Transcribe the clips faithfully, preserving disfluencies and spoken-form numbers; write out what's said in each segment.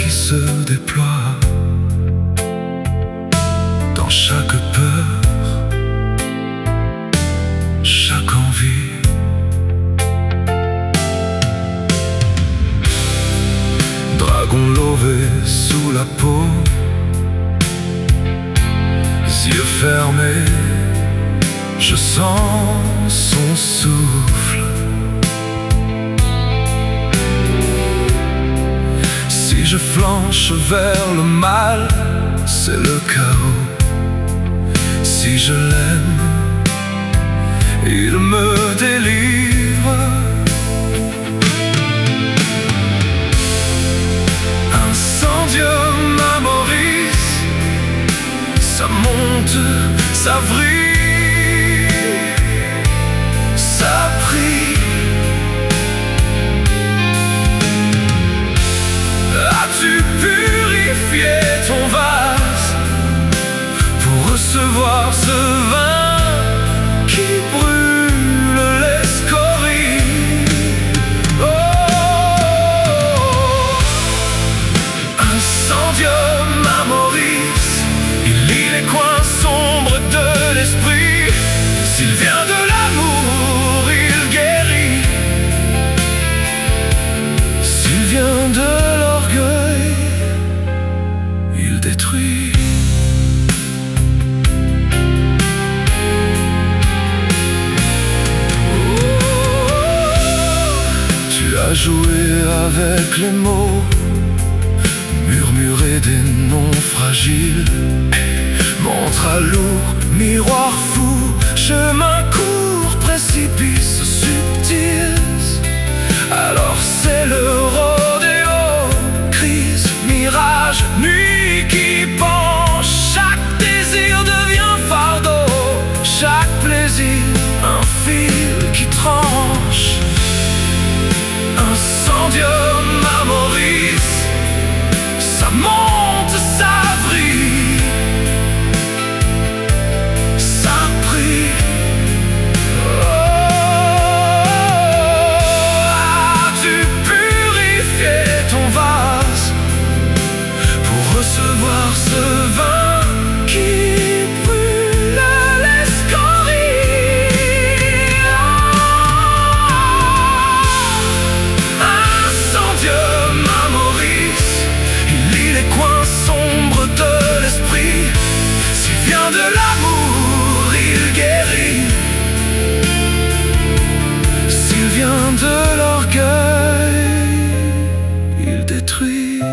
qui se déploie dans chaque peur, chaque envie. Dragon lové sous la peau, yeux fermés, je sens son souffle. Si je flanche vers le mal, c'est le chaos. Si je l'aime, il me délivre. Incendium amoris, ça monte, ça vrille, ça brille. As-tu purifié ton vase pour recevoir ce vin qui brûle les scories? Oh, incendium amoris, il lit les coins sombres de l'esprit. S'il vient de l'amour, il guérit. S'il vient de l'orgueil, il détruit. Tu as joué avec les mots, murmuré des noms fragiles, montre à lourd, miroir fou, chemin court, précipice subtil. Alors c'est le rodéo, crise, mirage, nuit qui penche. Chaque désir devient fardeau, chaque plaisir un fil qui tranche. Incendium amoris, ça monte, ça vrille, ça brille. Oh, as-tu purifié ton vase pour recevoir ce vin qui brûle les scories? Incendium amoris, il lit les coins sombres de l'esprit. S'il vient de l'amour, il guérit. S'il vient de l'orgueil, il détruit.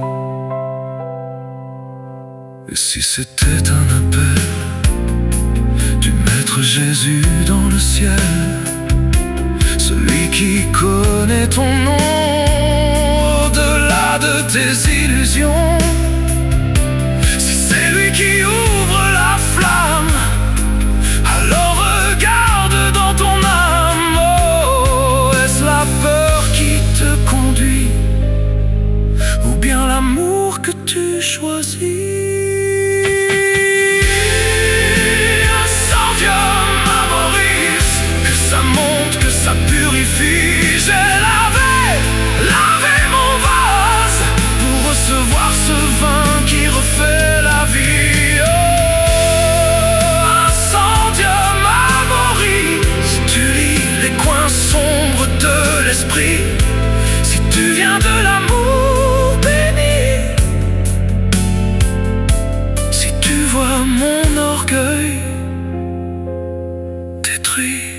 Et si c'était un appel du Maître Jésus dans le ciel, celui qui connaît ton nom au-delà de tes illusions, si c'est lui qui ouvre la flamme, alors regarde dans ton âme. Oh, est-ce la peur qui te conduit, ou bien l'amour que tu choisis? Ça purifie, j'ai lavé, lavé mon vase pour recevoir ce vin qui refait la vie. Oh, incendium amoris, tu lis les coins sombres de l'esprit. Si tu viens de l'amour béni, si tu vois mon orgueil détruit.